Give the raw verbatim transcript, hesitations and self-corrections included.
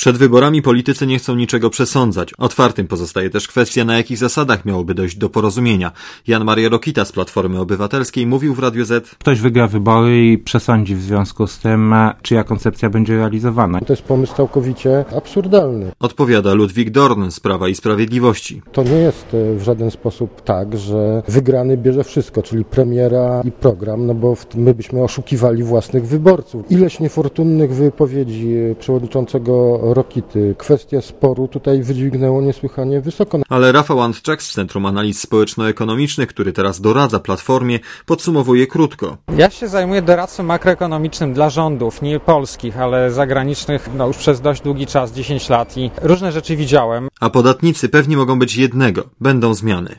Przed wyborami politycy nie chcą niczego przesądzać. Otwartym pozostaje też kwestia, na jakich zasadach miałoby dojść do porozumienia. Jan Maria Rokita z Platformy Obywatelskiej mówił w Radiu Z. Ktoś wygra wybory i przesądzi w związku z tym, czyja koncepcja będzie realizowana. To jest pomysł całkowicie absurdalny. Odpowiada Ludwik Dorn z Prawa i Sprawiedliwości. To nie jest w żaden sposób tak, że wygrany bierze wszystko, czyli premiera i program, no bo my byśmy oszukiwali własnych wyborców. Ileś niefortunnych wypowiedzi przewodniczącego Rokity. Kwestia sporu tutaj wydźwignęło niesłychanie wysoko. Ale Rafał Antczak z Centrum Analiz Społeczno-Ekonomicznych, który teraz doradza Platformie, podsumowuje krótko. Ja się zajmuję doradztwem makroekonomicznym dla rządów, nie polskich, ale zagranicznych, no już przez dość długi czas, dziesięć lat i różne rzeczy widziałem. A podatnicy pewni mogą być jednego, będą zmiany.